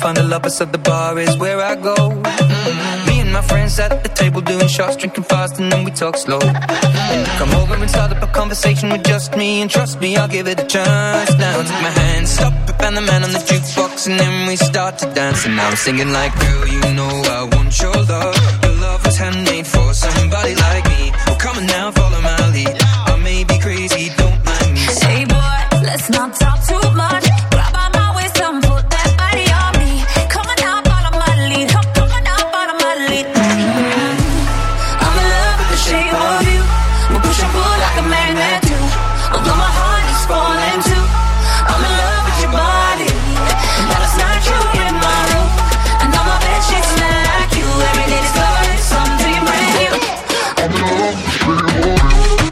find the lovers of the bar is where I go. Me and my friends at the table doing shots, drinking fast and then we talk slow. Come over and start up a conversation with just me, and trust me, I'll give it a chance. Now take my hand, stop it, and the man on the jukebox, and then we start to dance. And now I'm singing like, girl, you know I want your love. Your love was handmade for somebody like me. Well, come on now, follow my lead. I may be crazy, don't mind me. Hey boy, let's not talk too much. Grab on my waist and put that body on me. Come on now, follow my lead. Come on now, follow my lead. I'm in love with the shape of you. We'll push and pull like a magnet do. Although my heart is falling too. I'm in love with your body. And last night you in my room. And all my bed sheets smell like you. Every day discovering something brand new. I'm in love with the shape of you.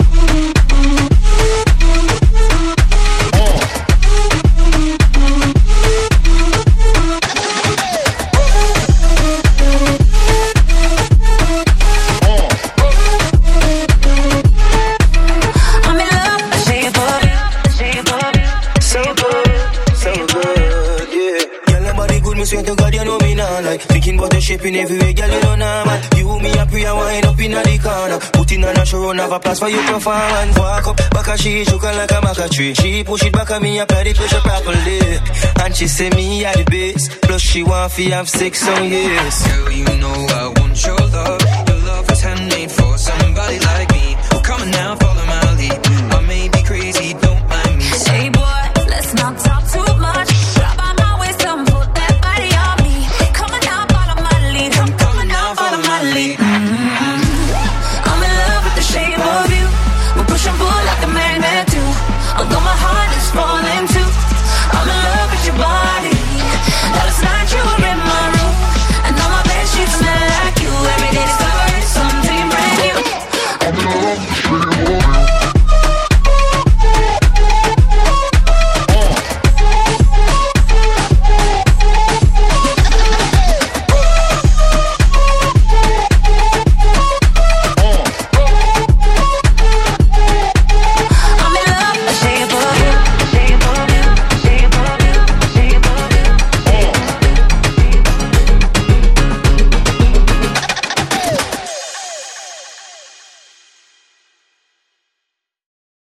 Swear to God, you know me now. Like thinking about the shaping everywhere, girl, you know now, man. You, me, a pray and wind up in the corner. Putting on a show, run, have a place for you performance. Walk up, back a she, choking like a maca tree. She push it back at me, apply the pressure properly. And she say me at the base. Plus she want to have sex on years. Girl, you know I want your love. Your love was handmade for somebody like me. Well, come on now,